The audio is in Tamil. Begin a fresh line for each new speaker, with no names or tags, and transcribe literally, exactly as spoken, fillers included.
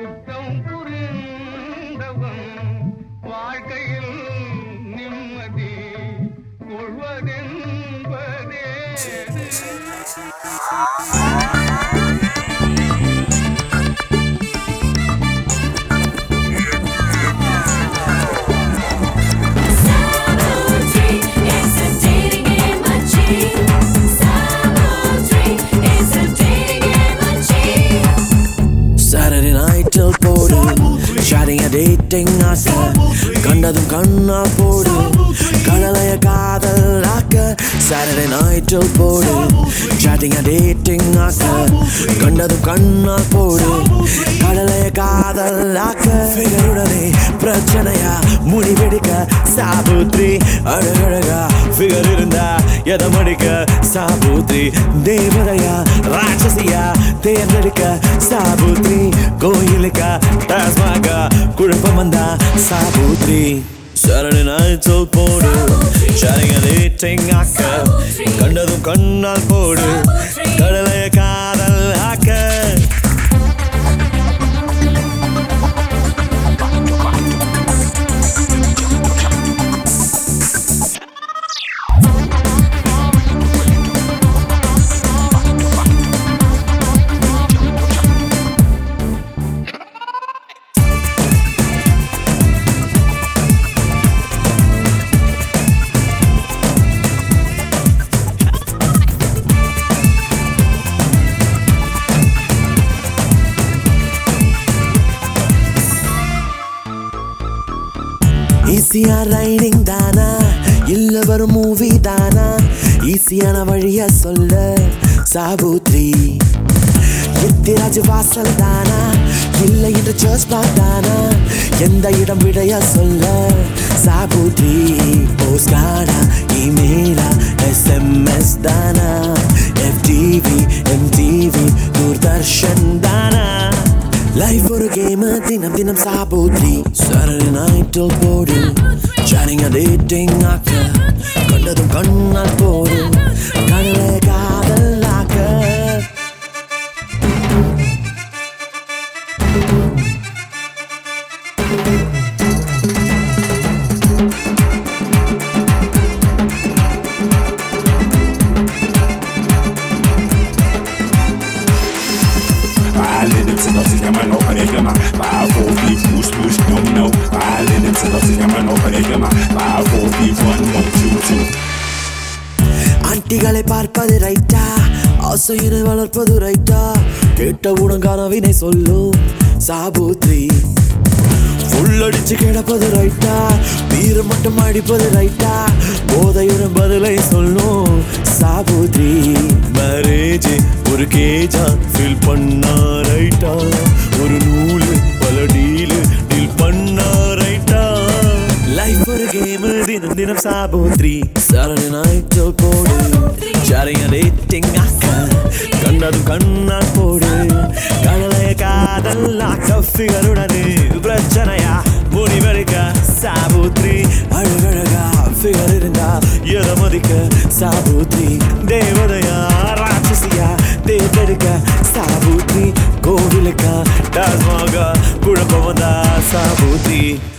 குற்றம் புரிந்தவன் வாழ்க்கையில் நிம்மதி கொள்வதென்பதே
Saturday night till போடு ஷாரிங்க டேட்டிங் ஆசை கண்டதும் கண்ணா போடு கடலைய காதல் ஆக்க Saturday night till போடு ஷாரிங்க டேட்டிங் ஆசை கண்டதும் கண்ணா போடு கடலைய காதல் ஆக்க ஃபிகருடனே பிரச்சனையா முடிவெடுக்க சாபுத்ரி அழகழகா ஃபிகர் இருந்தா எதை மடிக்க சாபுத்ரி தேவதையா ராட்சசியா தேர்ந்தெடுக்க சாபுத்ரி கோயிலுக்கா டாஸ்மாகா குழப்பம் வந்தா சாபுத்ரி Saturday night till போடு ஷாரிங்க டேட்டிங் ஆக்க கண்டதும் கண்ணால் போடு கடலைய காதல் ஆக்க ஈஸியா ரைடிங் தானா இல்ல வரும் மூவி தானா ஈஸியான வழிய சொல்ல சாபுத்ரி எத்திராஜ் வாசல் தானா இல்ல இந்த சர்ச் பார்த்தானா எந்த இடம் விடைய சொல்ல சாபுத்ரி போஸ்ட் கார்டா இமெயிலா எஸ்எம்எஸ் தானா எஃப்டிவி எம்டிவி தூர்தர்ஷன் தானா லைஃப் ஒரு கேம் தினம் தினம் சாபுத்ரி Saturday night till போடு ஷாரிங்க டேட்டிங் ஆக்க கண்டதும் கண்ணால் போடு கடலை காதல் ஆக்க ஆண்டிகளை பார்ப்பது ரைட்டா ஆசையினை வளர்ப்பது ரைட்டா கேட்டவுடன் கனவினை சொல்லும் சாபுத்ரி புல்லடிச்சு கிடப்பது ரைட்டா வீர மட்டும் அடிப்பது ரைட்டா போதையுடன் பதிலை சொல்லும் சாபுத்ரி மேரேஜ் ஒரு கேஜா ஃபீல் பண்ணா ரைட்டா ஒரு நூலு பல டீலு டீல் பண்ணா ரைட்டா லைஃப் ஒரு கேம் தினம் தினம் சாபுத்ரி Saturday night till போடு ஷாரிங்க டேட்டிங் ஆக்க கண்டதும் கண்ணால் போடு கடலைய காதல் ஆக்க ஃபிகருடனே பிரச்சனையா முடிவெடுக்க சாபுத்ரி அழகழகா ஃபிகர் இருந்தா எதை மதிக்க சாபுத்ரி தேவதையா ராட்சசியா தேர்ந்தெடுக்க சாபுத்ரி கோவிலுக்கா டாஸ்மாகா குழப்பம் வந்தா சாபுத்ரி